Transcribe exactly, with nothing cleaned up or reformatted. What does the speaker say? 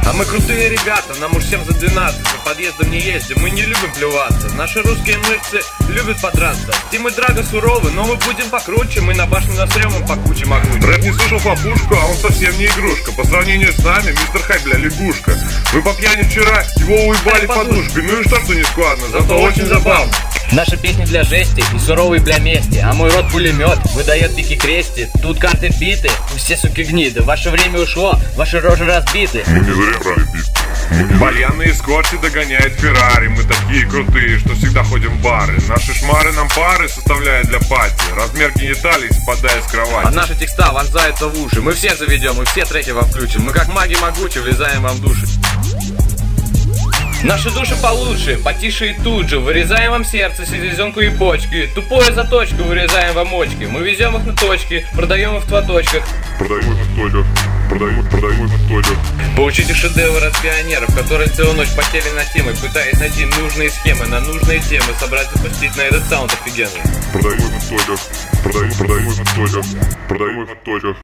А мы крутые ребята, нам уж всем за двенадцать, по подъездам не ездим, мы не любим плеваться. Наши русские мышцы любят подраться. Тим и Драго суровы, но мы будем покруче, мы на башню насрем им по куче могучим. Рэп не слышал папушку, а он совсем не игрушка. По сравнению с нами, мистер Хай, бля, лягушка. Вы по пьяни вчера его уебали подушкой. Ну и что, что не складно, зато, зато очень забавно. Наша песня для жести и суровый для мести. А мой рот пулемет выдает пики крести. Тут карты биты, все суки гниды. Ваше время ушло, ваши рожи разбиты. Мы не зря брали бит. Баянные скорти догоняет Феррари. Мы такие крутые, что всегда ходим в бары. Наши шмары нам пары составляют для пати. Размер гениталий спадает с кровати. А наши текста вонзаются в уши. Мы все заведем, мы все треки вам включим. Мы как маги могучи влезаем вам в души. Наши души получше, потише и тут же. Вырезаем вам сердце, селезенку и почки. Тупое заточку вырезаем вам очки. Мы везем их на точки, продаем их в твоточках. Продаем их в точках, продаем, продаем их в точках. Получите шедевр от пионеров, которые целую ночь потели над темой, пытаясь найти нужные схемы на нужные темы, собрать запустить на этот саунд офигенный. Продаем их в точках, продаем, продаем их в точках, продаем их в точках.